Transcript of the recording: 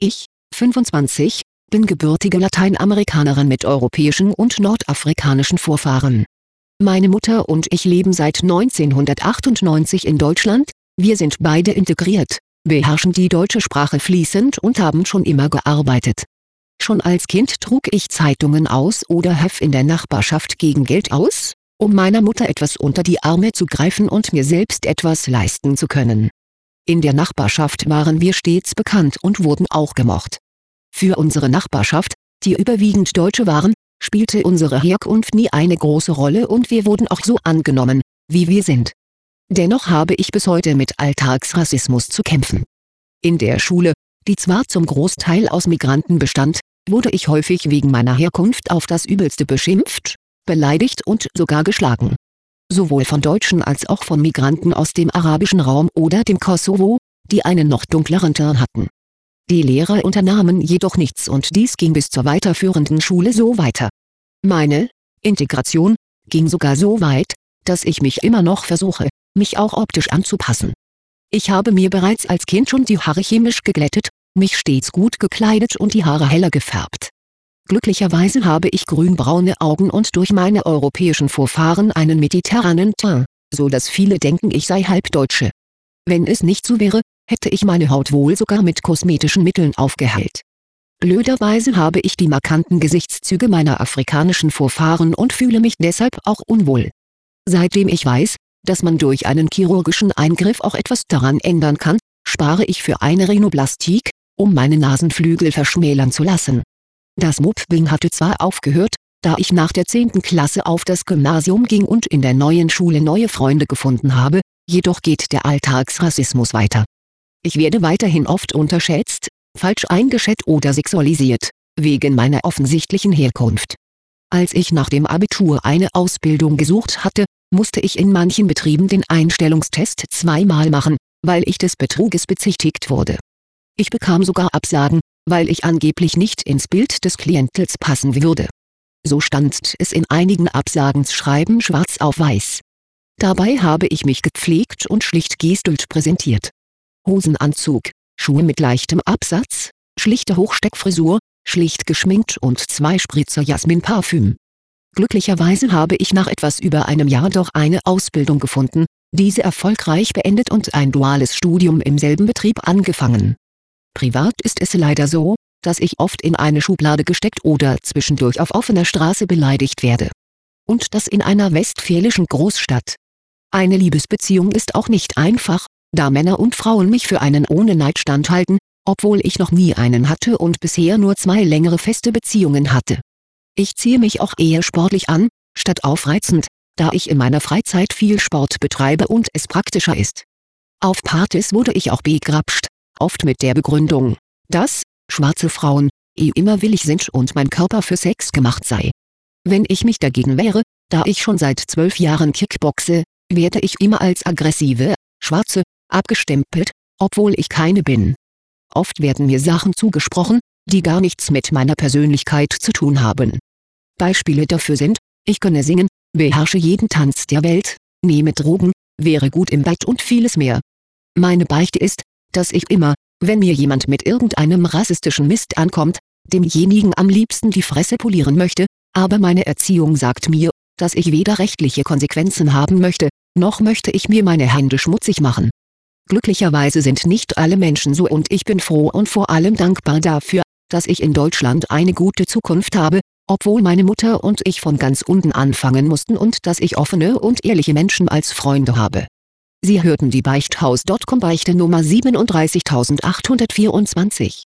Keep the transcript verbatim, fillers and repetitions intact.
Ich, fünfundzwanzig, bin gebürtige Lateinamerikanerin mit europäischen und nordafrikanischen Vorfahren. Meine Mutter und ich leben seit neunzehnhundertachtundneunzig in Deutschland, wir sind beide integriert, beherrschen die deutsche Sprache fließend und haben schon immer gearbeitet. Schon als Kind trug ich Zeitungen aus oder half in der Nachbarschaft gegen Geld aus, um meiner Mutter etwas unter die Arme zu greifen und mir selbst etwas leisten zu können. In der Nachbarschaft waren wir stets bekannt und wurden auch gemocht. Für unsere Nachbarschaft, die überwiegend Deutsche waren, spielte unsere Herkunft nie eine große Rolle und wir wurden auch so angenommen, wie wir sind. Dennoch habe ich bis heute mit Alltagsrassismus zu kämpfen. In der Schule, die zwar zum Großteil aus Migranten bestand, wurde ich häufig wegen meiner Herkunft auf das Übelste beschimpft, beleidigt und sogar geschlagen. Sowohl von Deutschen als auch von Migranten aus dem arabischen Raum oder dem Kosovo, die einen noch dunkleren Teint hatten. Die Lehrer unternahmen jedoch nichts und dies ging bis zur weiterführenden Schule so weiter. Meine Integration ging sogar so weit, dass ich mich immer noch versuche, mich auch optisch anzupassen. Ich habe mir bereits als Kind schon die Haare chemisch geglättet, mich stets gut gekleidet und die Haare heller gefärbt. Glücklicherweise habe ich grünbraune Augen und durch meine europäischen Vorfahren einen mediterranen Teint, so dass viele denken, ich sei Halbdeutsche. Wenn es nicht so wäre, hätte ich meine Haut wohl sogar mit kosmetischen Mitteln aufgehellt. Blöderweise habe ich die markanten Gesichtszüge meiner afrikanischen Vorfahren und fühle mich deshalb auch unwohl. Seitdem ich weiß, dass man durch einen chirurgischen Eingriff auch etwas daran ändern kann, spare ich für eine Rhinoplastik, um meine Nasenflügel verschmälern zu lassen. Das Mobbing hatte zwar aufgehört, da ich nach der zehnten Klasse auf das Gymnasium ging und in der neuen Schule neue Freunde gefunden habe, jedoch geht der Alltagsrassismus weiter. Ich werde weiterhin oft unterschätzt, falsch eingeschätzt oder sexualisiert, wegen meiner offensichtlichen Herkunft. Als ich nach dem Abitur eine Ausbildung gesucht hatte, musste ich in manchen Betrieben den Einstellungstest zweimal machen, weil ich des Betruges bezichtigt wurde. Ich bekam sogar Absagen, weil ich angeblich nicht ins Bild des Klientels passen würde. So stand es in einigen Absagensschreiben schwarz auf weiß. Dabei habe ich mich gepflegt und schlicht gestylt präsentiert. Hosenanzug, Schuhe mit leichtem Absatz, schlichte Hochsteckfrisur, schlicht geschminkt und zwei Spritzer Jasmin-Parfüm. Glücklicherweise habe ich nach etwas über einem Jahr doch eine Ausbildung gefunden, diese erfolgreich beendet und ein duales Studium im selben Betrieb angefangen. Privat ist es leider so, dass ich oft in eine Schublade gesteckt oder zwischendurch auf offener Straße beleidigt werde. Und das in einer westfälischen Großstadt. Eine Liebesbeziehung ist auch nicht einfach, da Männer und Frauen mich für einen ohne Neid standhalten, obwohl ich noch nie einen hatte und bisher nur zwei längere feste Beziehungen hatte. Ich ziehe mich auch eher sportlich an, statt aufreizend, da ich in meiner Freizeit viel Sport betreibe und es praktischer ist. Auf Partys wurde ich auch begrapscht, oft mit der Begründung, dass schwarze Frauen eh immer willig sind und mein Körper für Sex gemacht sei. Wenn ich mich dagegen wehre, da ich schon seit zwölf Jahren Kickboxe, werde ich immer als aggressive, schwarze, abgestempelt, obwohl ich keine bin. Oft werden mir Sachen zugesprochen, die gar nichts mit meiner Persönlichkeit zu tun haben. Beispiele dafür sind, ich könne singen, beherrsche jeden Tanz der Welt, nehme Drogen, wäre gut im Bett und vieles mehr. Meine Beichte ist, dass ich immer, wenn mir jemand mit irgendeinem rassistischen Mist ankommt, demjenigen am liebsten die Fresse polieren möchte, aber meine Erziehung sagt mir, dass ich weder rechtliche Konsequenzen haben möchte, noch möchte ich mir meine Hände schmutzig machen. Glücklicherweise sind nicht alle Menschen so und ich bin froh und vor allem dankbar dafür, dass ich in Deutschland eine gute Zukunft habe, obwohl meine Mutter und ich von ganz unten anfangen mussten und dass ich offene und ehrliche Menschen als Freunde habe. Sie hörten die Beichthaus Punkt com Beichte Nummer siebenunddreißigtausendachthundertvierundzwanzig.